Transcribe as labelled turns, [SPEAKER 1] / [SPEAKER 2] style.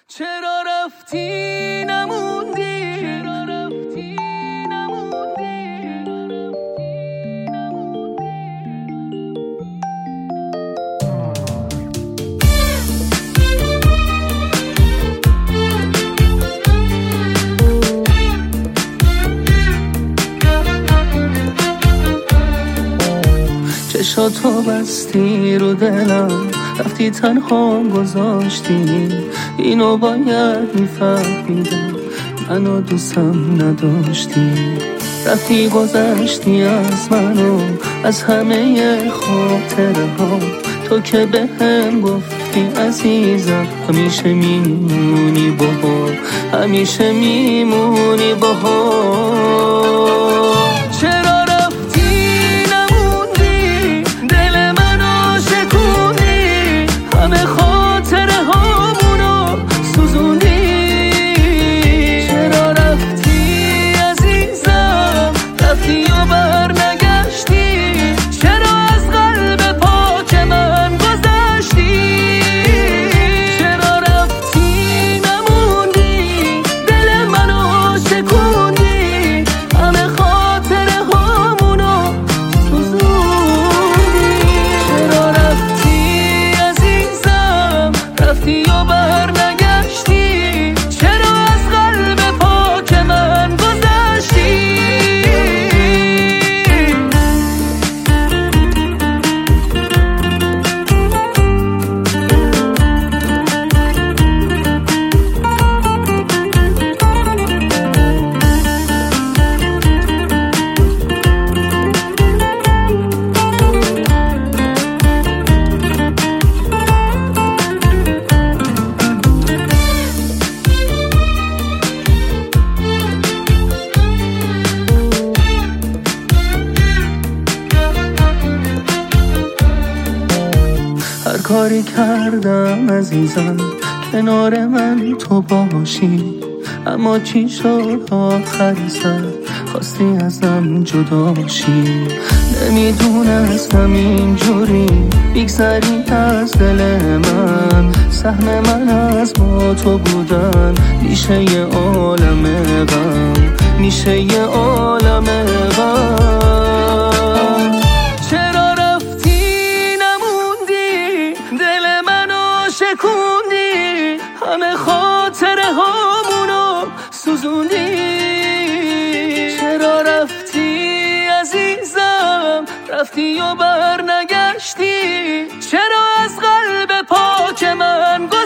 [SPEAKER 1] چرا رفتی نموندی؟ چشاتو بستی رو دلم، رفتی تنها گذاشتی. اینو باید میفهمیدم، منو دوستم نداشتی. رفتی گذشتی از منو، از همه خاطره ها. تو که به هم گفتی عزیزم همیشه میمونی باها، همیشه میمونی باها. چرا رفتی نموندی؟ دل منو شکوندی، همه خاطره هامونو سوزوندی. چرا رفتی عزیزم؟ رفتی و بر نگشتی. چرا از قلب پاک من گذشتی؟ چرا رفتی نموندی؟ دل منو شکوندی، همه خاطره هامونو سوزوندی. چرا رفتی عزیزم؟ رفتی و بر نگشتی. چرا از قلب پاک من گذشتی؟ هر کاری کردم عزیزم کنار من تو باشی، اما چی شد آخر سر خواستی ازم جدا شی. نمیدونستم اینجوری بگذری از دل من، سهم من از با تو بودن میشه یه عالم غم، میشه یه عالم غم. چرا رفتی نموندی؟ دل منو شکوندی، همه خاطره هامونو سوزوندی. چرا رفتی عزیزم؟ رفتی و بر نگشتی. چرا از قلب پاک من